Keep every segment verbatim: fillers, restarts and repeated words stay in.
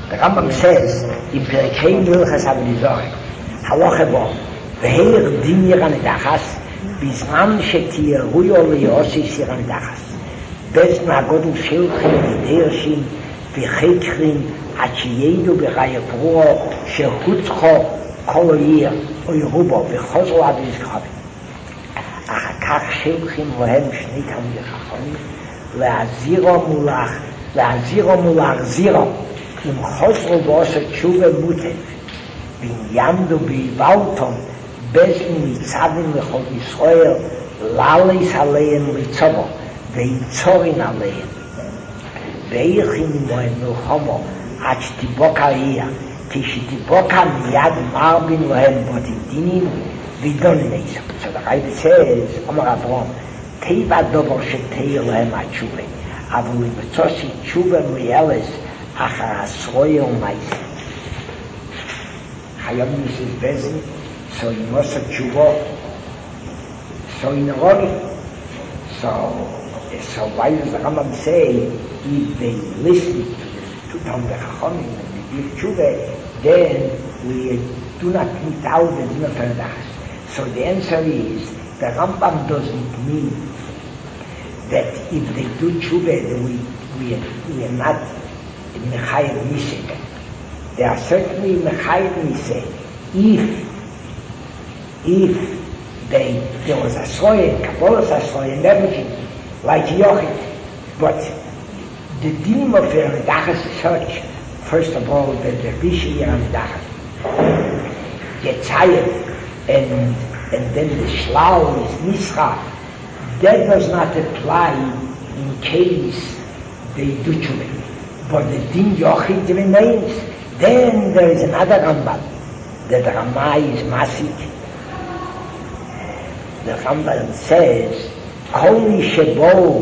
The Rambam says in Perikei Milchas Avodah Halacha Bo Ve'er Din Yiranidachas Bizman Shetiyaru Liyosis Yiranidachas Bez Nagodu Shilchim V'Deirshim V'Chekrim Achiyedu B'Chayapuro Shehutcho Kol Yir Oyrubo V'Chozro Ad Yizkravim אחר כך שולחים להם שני תלמידי חכמים להזהירו מולך להזהירו ולהחזירו אם חוזרו ועושה תשובה מוטב ואם יעמדו בהיבלתון בזמן ניצבים לכל ישראל ללס עליהם לצובו ויצורין עליהם ויכין עמהם מלחמו עד שתיבוקה יהיה כשתיבוקה מיד מרבין להם בודידינים vidon neis. So the Rebbe says, Omar Avram, Teiva dover sheteir lehem atshuva, avul imetzosi tshuva mieles achar asroye u'maise. Hayom Yisrael Bezin, so in Mosa tshuva, so in Rogi. So, so why does the Rambam say, if they listen to the two Talmidei Chachamim and they give tshuva, then we do not meet out the din of Paradachas. So the answer is, the Rambam doesn't mean that if they do tshuva, we, we, we are not Mechayev Nisek. They are certainly Mechayev Nisek. If, if they, there was a Asroye, Kabbalah's Asroye, and everything, like Yochid. But the din of Paradachas is such, first of all, that the Rishi Paradachas gets higher. And, and then the shlau is nischa. That does not apply in case they do tshuva. But the din yochid remains. Then there is another Rambam. The Ramai is masik. The Rambam says, Kol mi shebo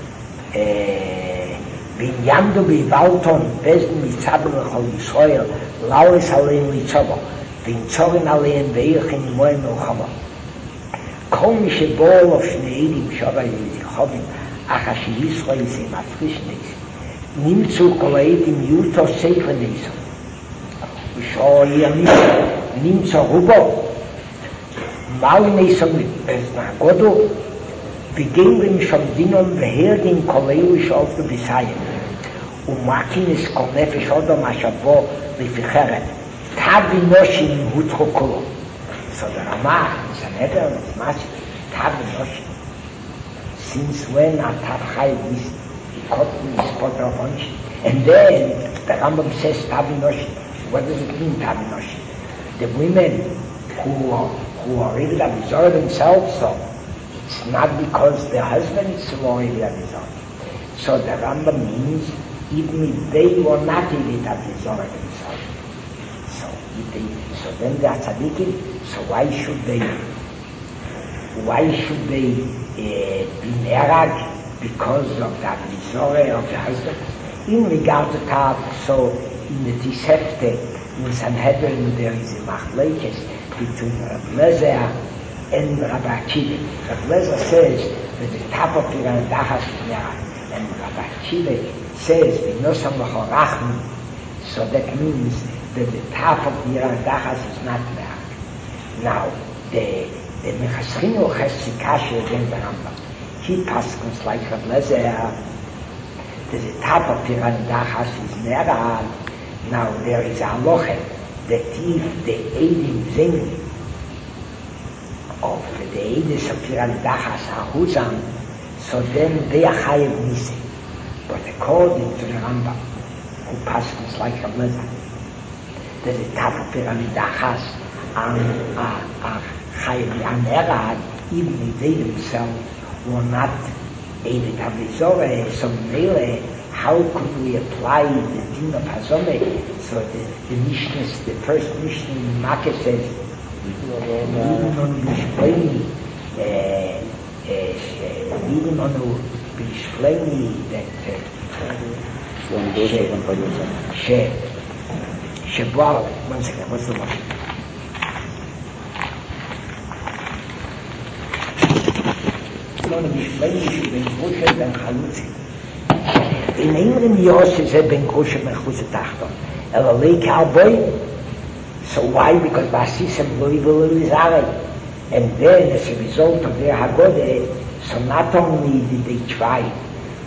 bin yamdu bivalton bezn mitzabu l'chol Yisrael lauris alein litzobo. ונצורין עליהם ואירחין עמוהם מלחמה. כל מי שבואו לפני עדים שווה יחובים, אך שישראל זה מפריש נסים. נמצאו כל העדים יוטו סייכל נסים. ושאו ירניסו, נמצא רובו. מהו נסים בזנגודו, וגמרים שם דינום והרגים כל אלו שאופו בסיים. ומקים את כל נפש אדם אשר בו לפי חרד. Tabi Noshim Hutro Kolo. So the Ramah is an Eder, it's massive. Tabi Noshim. Since when are Tab Chayiv is cotton is put off on it? And then the Rambam says Tabi Noshim. What does it mean, Tabi Noshim? The women who are, who are already absorbed themselves, so it's not because their husbands were already absorbed. So the Rambam means even if they were not already absorbed themselves. They, so then they are tzaddikim, so why should they, why should they uh, be nerag because of the abizore of the husband? In regard to that, so in the Tisefte, in Sanhedrin, there is a machlekes between Rabbi Lezer and Rabbi Akiva. Rabbi Lezer says that the top of the Dachas is nerag, and Rabbi Akiva says, v'nosam l'chorachmi, so that means that the top of the Dachas is not there. Now, the the Mechaschino has Sikasha against the Rambam. He passes like Rabbi Lezer that the top of the Dachas is there. Now, there is a halacha that if the Eidim Zing of the Eidim of the Dachas are Huzam, so then they are Chayev Nisei. But according to the Rambam, who passes like Rabbi Lezer, that the top of the Dachas are Chayev Yanerad, even if they themselves were not Eidim Havizore, so Mele, how could we apply the din of Hazome? So the, the Mishnah, the first Mishnah in Makkah says, Vidin onu bishpleni, Vidin onu bishpleni, that she, Shebal, one second, what's the one? Onu bishpleni, ben Grusha, ben Chalutzi. In einem Jahr ist er ben Grusha, ben Chutze Tachton. Elalei Kalboy. So why? Because Basisem Loivel Lizare. And then as a result of their Haggadah, so not only did they try uh,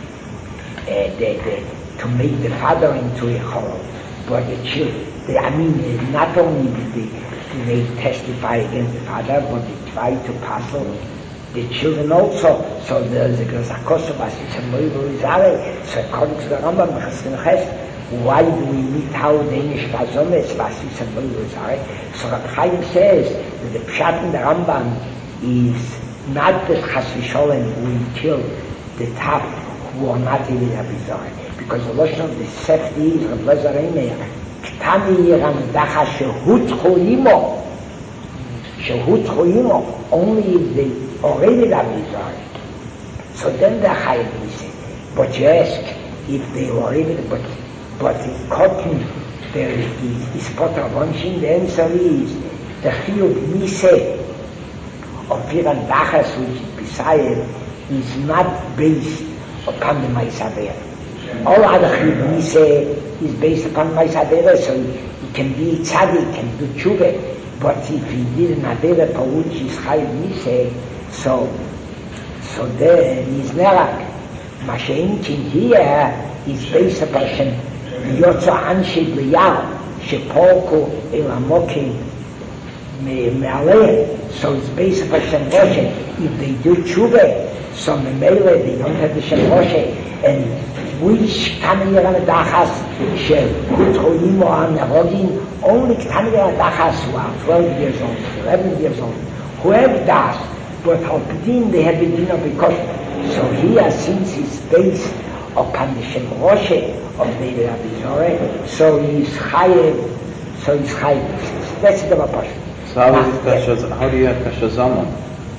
they, they, to make the father into a Chol, but the children, they, I mean, not only did they, did they testify against the father, but they tried to pass on the children also. So there's a Gazakos of Basisem Loivel Lizare. So according to the Rambam, why do we meet how Danish Kazomes Basisem Loivel Lizare? So Rabbi Chaim says that the Pshat in the Rambam is not that Chas v'Sholem will kill the top who are not in the Abizar, because the Lashon of the Sefti is Rav Lezer Eimeir Ktani Yiram Dacha Shehutchu Imo Shehutchu Imo, only if they already in the Abizar. So then the Chaim will say, but you ask if they already, but but in cotton there is is Potter Wonshin. The answer is the Chiyuv Niseh of Piran Dachas, which is beside, is not based upon the Maisaber. All other Chiyuv Niseh is based upon Maisaber, so he can be tzaddik, can do tshuva, but if he did an Avera for which is Chiyuv Niseh, so so then he's Nerak. Mashenkin here is based upon Yotza Anshid Liyah, Shepolko Elamokim Me'aleh. So it's based upon Shem Moshe. If they do tshuva, so Memele, they don't have the Shem Moshe. And which Taniyah Dachas, Shehutchu Imo Anerogin, only Taniyah Dachas who are twelve years old, eleven years old, whoever does, but Halpidin, they have the dinner because. So here, since it's based upon the Shem Moshe of the Rabbi Zoreh, so he's Chayev, so he's Chayev. That's the Mapash. So how, is it Kasha, how do you have Kasha Zaman?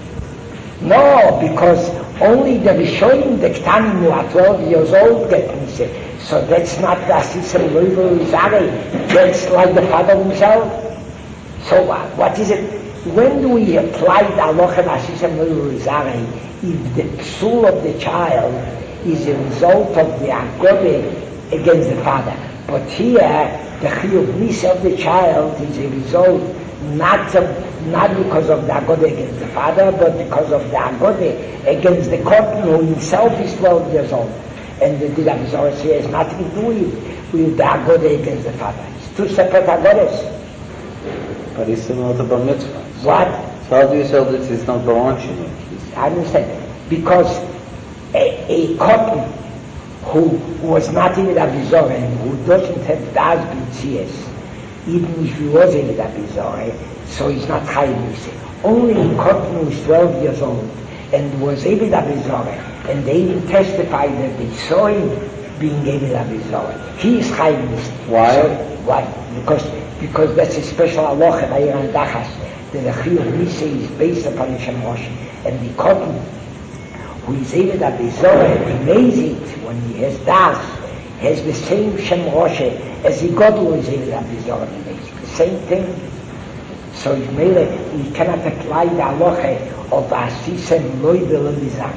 No, because only the Rishonim, the Ktanim who are twelve years old get Niseh. So that's not the Asisem Loivel Lizare. That's like the father himself. So what? What is it? When do we apply the Halacha Asisem Loivel Lizare? If the psul of the child is a result of the Haggadah against the father. But here, the Chiyuv Niseh of the child is a result not of, not because of the Haggadah against the father, but because of the Haggadah against the Kohen, who himself is twelve years old. And the Rabbi Zorah here has nothing to do with, with the Haggadah against the father. It's two separate Haggadahs. But he's similar to Bar Mitzvah. What? So how do you say that it's not Baranchi? I understand. Because a, a Kohen who was not in the Rabbi Zorah and who doesn't have Das B'tzias, even if he was in the Rabbi Zorah, so he's not Chayiv Niseh. Only a Kohen who is twelve years old and was in Rabbi Zorah, and they even testified that they saw him being in Rabbi Zorah. He is Chayiv Niseh. Why? So, why? Because because that's a special halacha in Ayran Dachas. The Chiyuv Niseh is based upon the Shem Moshe, and the Kohen who is in Rabbi Zorah and he makes it when he has Das, has the same Shem Moshe as the God who is in Rabbi Zorah and he makes it. The same thing. So he cannot apply the halacha of Asisem Loivel Lizare.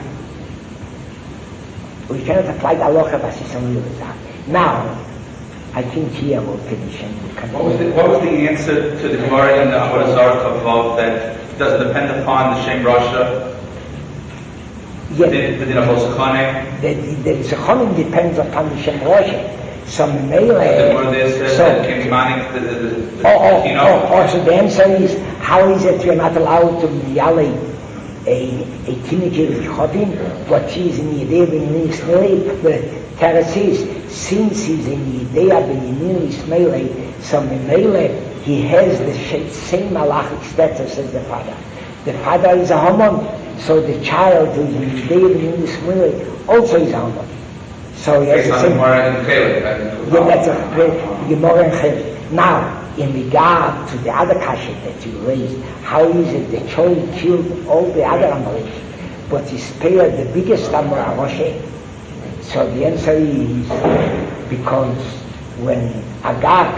We cannot apply the halacha of Asisem Loivel Lizare. Now, I think here we'll finish and we'll come what was, the, what was the answer to the Gemara in the Avodah Zarah Kavov that does it depend upon the Shem Rasha? Yeah. The din of Osachane? The the Osachane depends upon the Shem Rasha. Some Mele. The word there says so, that can be manic the, the, the, oh, oh, you know? oh, oh, so the answer is, how is it you're not allowed to yale a a teenager with Chodim, but he's in Yedei B'Yamin Yismael? The Torah says, since he's in Yedei B'Yamin Yismael, so Mele, he has the same halachic status as the father. The father is a Haman, so the child who is in Yedei B'Yamin Yismael also is a Haman. So he has the same. Yeah, that's a Gemara and Chelek. Now, in regard to the other kasha that you raised, how is it the child killed all the other Amalek, but he spared the biggest Amor Moshe? So the answer is because when Agag,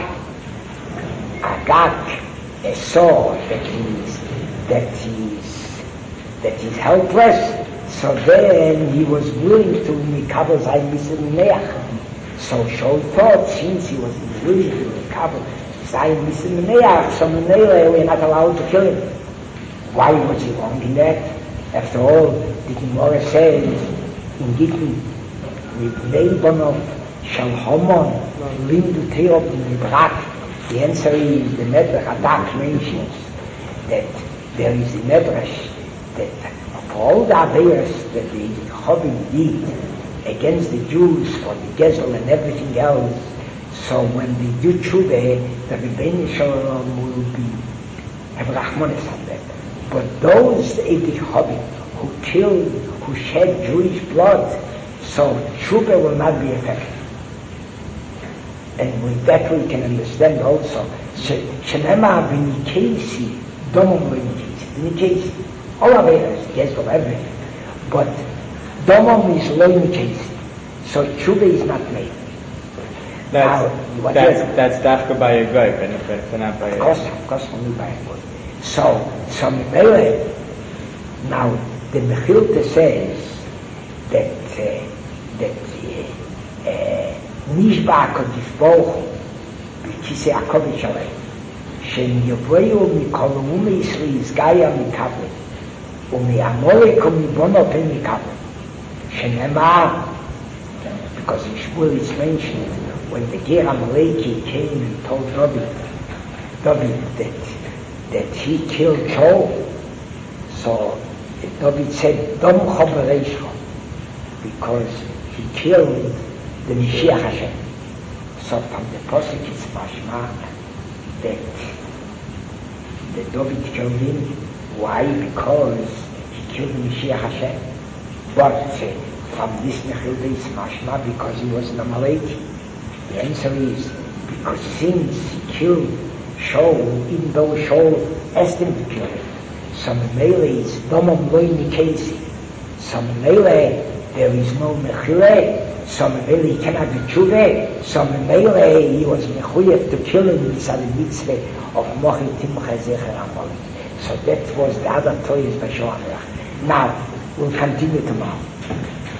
Agag saw that he's that he's that he's helpless, so then he was willing to recover Zayin B'Simeach. So Shaul thought, since he was in the wilderness with the Kabul, saying, Mister Meneach, so Menele, we're not allowed to kill him. Why was he wrong in that? After all, the Gemara says, in Gittin, Mibnei Bonov, Shalhomon, Lindu Teob, Nibrak. The answer is, the Medrash Adak mentions that there is a Medrash that for all the Averas that the Chobim did against the Jews for the Gezel and everything else, so when they do Tshuva, the Rebbeinu Shalom will be have Rachmanis on that. But those Eidik Chobim who killed, who shed Jewish blood, so Tshuva will not be effective. And with that we can understand also, Shenema B'Nikesi, Domom B'Nikesi, B'Nikesi, all Averas, Gezel, everything. But Domom is Lo Nikesi, so Tshuva is not made. That's now, that's that's dafka by a guy, but not by a. Of course, of course, only by a guy. So, so Mebele, now the Mechilta says that uh, that Nishba Kodesh Baruch Hu B'Kisei HaKodesh Alei Shem Yoveyu Mikol Ume Yisrael Yizgaya Mikabel Ume'amolek U'Mibono Pen Mikabel Shenemar, because in Shmuel it's mentioned when the Ger Amaleki came and told David, David that that he killed Shaul, so David said Dom Chobereisho, because he killed the Mashiach Hashem. So from the Pasuk it's mashma that the David killed him. Why? Because he killed the Mashiach Hashem. But uh, from this Mechilta it's mashma because he was an Amaleki. The answer is because since he killed Shaul, even though Shaul asked him to kill him, so Mele is Domam Loi Nikesi. So Mele there is no Mechile. So Mele cannot be Tshuva. So Mele he was Mechuyev to kill him inside the mitzvah of Mochi Timcha Zecher Amalek. So that was the other toys by Shoah. Now we'll continue tomorrow.